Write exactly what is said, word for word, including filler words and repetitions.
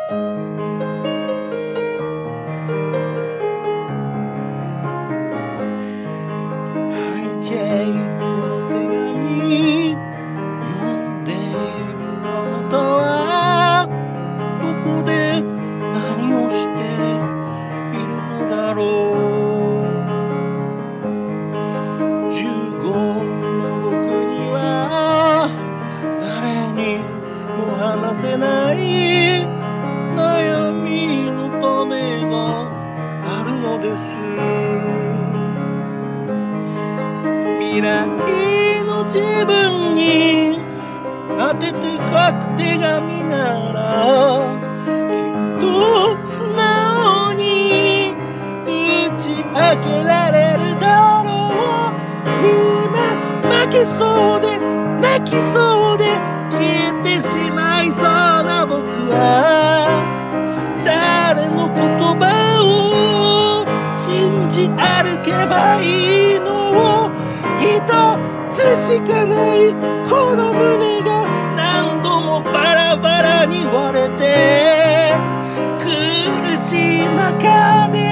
背景この手紙読んでいるあなたはどこで何をしているのだろう。じゅうごの僕には誰にも話せない悩みの種があるのです。未来の自分に当てて書く手紙ならきっと素直に打ち明けられるだろう。今負けそうで泣きそうで消えてしまいそうな僕は誰の言葉を信じ歩けばいいの。一つしかないこの胸が何度もバラバラに割れて苦しい中で